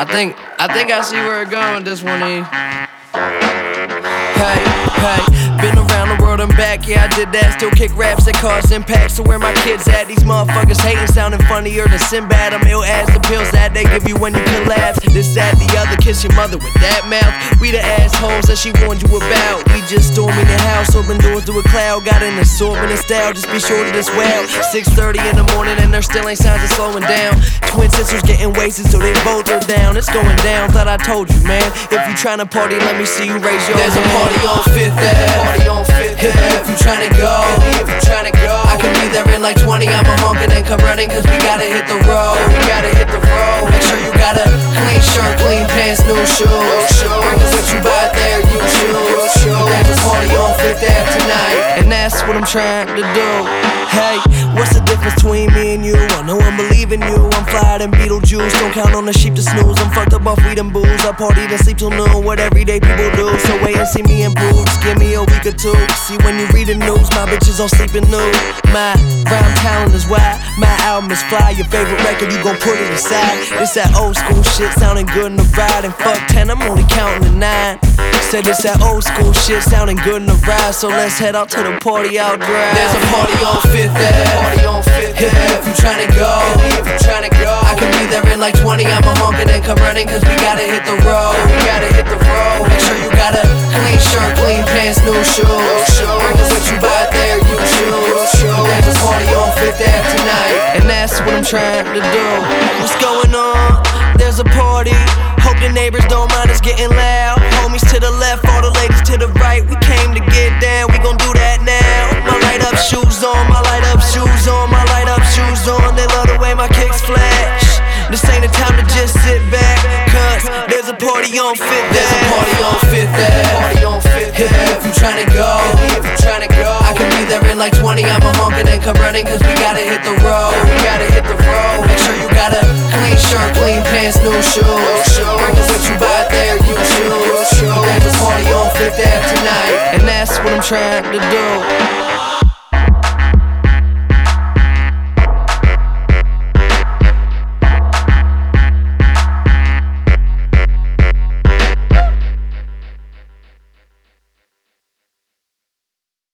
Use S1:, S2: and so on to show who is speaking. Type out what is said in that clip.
S1: I see where it's going, this one here. Hey, been around the world and back, yeah I did that. Still kick raps that cause impact. So where my kids at? These motherfuckers hating, sounding funnier than Sinbad. I'm ill as the pills that they give you when you collapse. This, that, the other, kiss your mother with that mouth. We the assholes that she warned you about. We just storming the house, open doors to a cloud. Got an assortment of style, just be sure to this well. 6:30 in the morning and there still ain't signs of slowing down. Twin sisters getting wasted so they both are down. It's going down, thought I told you, man. If you tryna party, let me see you raise your hand. There's a party on 5th Ave. If you tryna go, I can be there in like 20. I'ma honk and then come running, cause we gotta hit the road. Make sure you got a clean shirt, clean pants, new shoes. Bring us what you buy there, you choose. There's a party on 5th Ave tonight, and that's what I'm trying to do. Hey, what's the difference between me and you? I know I'm believing you. I'm flyer than Beetlejuice. Don't count on the sheep to snooze. I'm fucked up off weed and booze. I party then sleep till noon. What everyday people do. So wait and see me improve. Just give me a week or two. See when you read the news, my bitches all sleeping nude. My rhyme talent is wide. My album is fly. Your favorite record, you gon' put it aside. It's that old school shit sounding good in the ride. And fuck 10, I'm only counting to 9. Said it's that old school shit sounding good in the ride. So let's head out to the party out drive. There's a party on 5th Ave. If you tryna go, I can be there in like 20. I'ma honk and then come running, cause we gotta hit the road. Make sure you got a clean shirt, clean pants, new shoes. Bring us what you buy there, you choose. There's a party on 5th Ave tonight, and that's what I'm trying to do. What's going on? There's a party. Hope the neighbors don't mind us getting loud. Homies to the left, all the ladies to the right. We came to get down, we gon' do that now. My light up shoes on, my light up shoes on, my light up shoes on. They love the way my kicks flash. This ain't the time to just sit back, cause there's a party on 5th Ave. There's a party on 5th Ave. If you tryna go, I can be there in like 20. I'ma honk and then come running, cause we gotta hit the road. Make sure you got a clean shirt, clean pants, new shoes. Bring us what you buy there, you choose. There's a party on 5th Ave tonight, and that's what I'm trying to do.